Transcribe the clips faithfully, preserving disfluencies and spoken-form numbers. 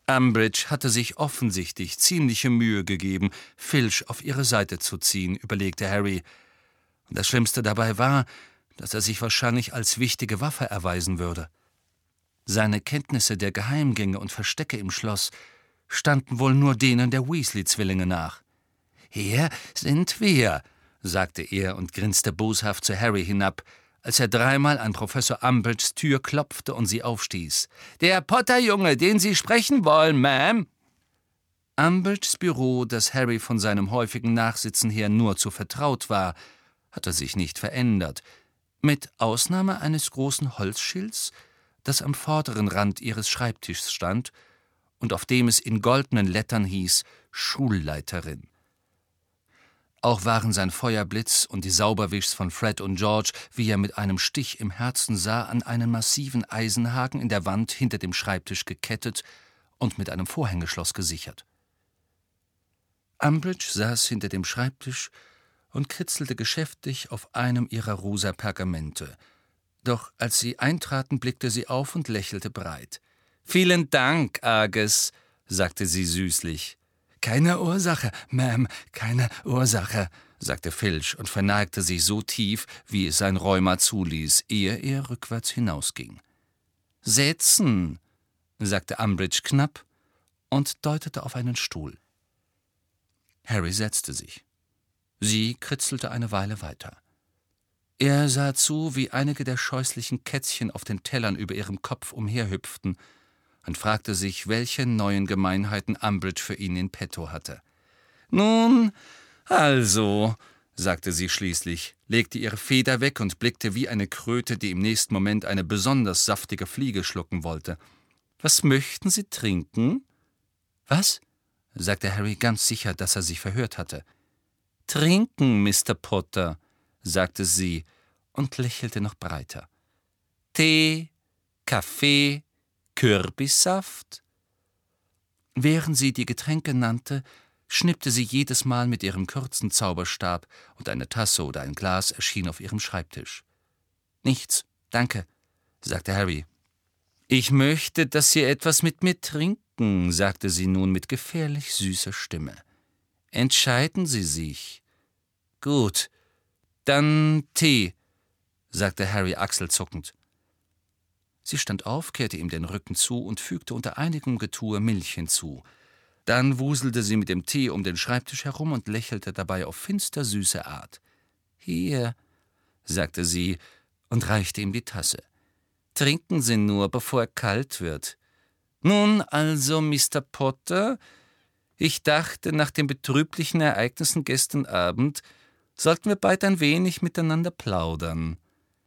Umbridge hatte sich offensichtlich ziemliche Mühe gegeben, Filch auf ihre Seite zu ziehen, überlegte Harry. Und das Schlimmste dabei war, dass er sich wahrscheinlich als wichtige Waffe erweisen würde. Seine Kenntnisse der Geheimgänge und Verstecke im Schloss standen wohl nur denen der Weasley-Zwillinge nach. »Hier sind wir«, sagte er und grinste boshaft zu Harry hinab, als er dreimal an Professor Umbridges Tür klopfte und sie aufstieß. »Der Potter-Junge, den Sie sprechen wollen, Ma'am!« Umbridges Büro, das Harry von seinem häufigen Nachsitzen her nur zu vertraut war, hatte sich nicht verändert, mit Ausnahme eines großen Holzschilds, das am vorderen Rand ihres Schreibtischs stand und auf dem es in goldenen Lettern hieß »Schulleiterin«. Auch waren sein Feuerblitz und die Sauberwischs von Fred und George, wie er mit einem Stich im Herzen sah, an einen massiven Eisenhaken in der Wand hinter dem Schreibtisch gekettet und mit einem Vorhängeschloss gesichert. Umbridge saß hinter dem Schreibtisch und kritzelte geschäftig auf einem ihrer rosa Pergamente. Doch als sie eintraten, blickte sie auf und lächelte breit. »Vielen Dank, Argus«, sagte sie süßlich. »Keine Ursache, Ma'am, keine Ursache«, sagte Filch und verneigte sich so tief, wie es sein Rheuma zuließ, ehe er rückwärts hinausging. »Setzen«, sagte Umbridge knapp und deutete auf einen Stuhl. Harry setzte sich. Sie kritzelte eine Weile weiter. Er sah zu, wie einige der scheußlichen Kätzchen auf den Tellern über ihrem Kopf umherhüpften, und fragte sich, welche neuen Gemeinheiten Umbridge für ihn in petto hatte. »Nun, also«, sagte sie schließlich, legte ihre Feder weg und blickte wie eine Kröte, die im nächsten Moment eine besonders saftige Fliege schlucken wollte. »Was möchten Sie trinken?« »Was?« sagte Harry ganz sicher, dass er sich verhört hatte. »Trinken, Mister Potter«, sagte sie und lächelte noch breiter. »Tee, Kaffee, Kürbissaft?« Während sie die Getränke nannte, schnippte sie jedes Mal mit ihrem kurzen Zauberstab und eine Tasse oder ein Glas erschien auf ihrem Schreibtisch. »Nichts, danke«, sagte Harry. »Ich möchte, dass Sie etwas mit mir trinken«, sagte sie nun mit gefährlich süßer Stimme. »Entscheiden Sie sich.« »Gut, dann Tee«, sagte Harry achselzuckend. Sie stand auf, kehrte ihm den Rücken zu und fügte unter einigem Getue Milch hinzu. Dann wuselte sie mit dem Tee um den Schreibtisch herum und lächelte dabei auf finster süße Art. »Hier«, sagte sie und reichte ihm die Tasse. »Trinken Sie nur, bevor er kalt wird. Nun also, Mister Potter, ich dachte, nach den betrüblichen Ereignissen gestern Abend sollten wir bald ein wenig miteinander plaudern.«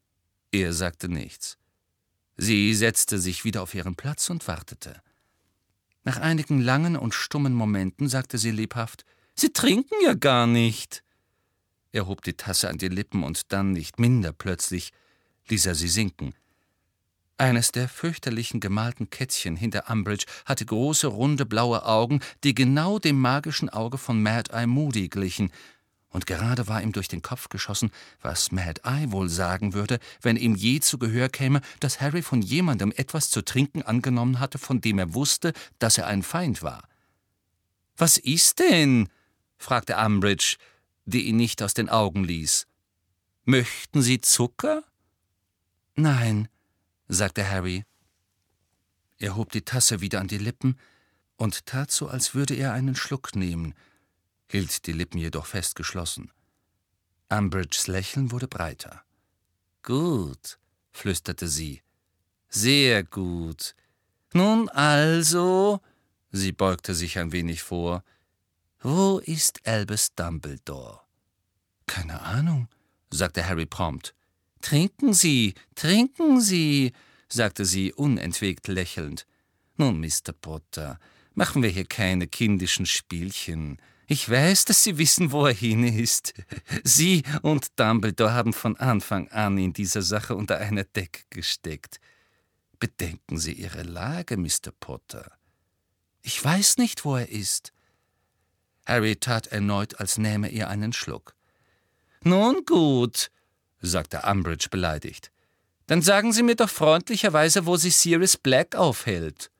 Er sagte nichts. Sie setzte sich wieder auf ihren Platz und wartete. Nach einigen langen und stummen Momenten sagte sie lebhaft, »Sie trinken ja gar nicht.« Er hob die Tasse an die Lippen und dann, nicht minder plötzlich, ließ er sie sinken. Eines der fürchterlichen gemalten Kätzchen hinter Umbridge hatte große, runde, blaue Augen, die genau dem magischen Auge von Mad-Eye Moody glichen, und gerade war ihm durch den Kopf geschossen, was Mad-Eye wohl sagen würde, wenn ihm je zu Gehör käme, dass Harry von jemandem etwas zu trinken angenommen hatte, von dem er wusste, dass er ein Feind war. »Was ist denn?« fragte Umbridge, die ihn nicht aus den Augen ließ. »Möchten Sie Zucker?« »Nein«, sagte Harry. Er hob die Tasse wieder an die Lippen und tat so, als würde er einen Schluck nehmen, hielt die Lippen jedoch fest geschlossen. Umbridges Lächeln wurde breiter. »Gut«, flüsterte sie. »Sehr gut. Nun also«, sie beugte sich ein wenig vor, »wo ist Albus Dumbledore?« »Keine Ahnung«, sagte Harry prompt. »Trinken Sie, trinken Sie«, sagte sie unentwegt lächelnd. »Nun, Mister Potter, machen wir hier keine kindischen Spielchen. Ich weiß, dass Sie wissen, wo er hin ist. Sie und Dumbledore haben von Anfang an in dieser Sache unter einer Decke gesteckt. Bedenken Sie Ihre Lage, Mister Potter.« »Ich weiß nicht, wo er ist.« Harry tat erneut, als nähme er einen Schluck. »Nun gut«, sagte Umbridge beleidigt. »Dann sagen Sie mir doch freundlicherweise, wo sich Sirius Black aufhält.«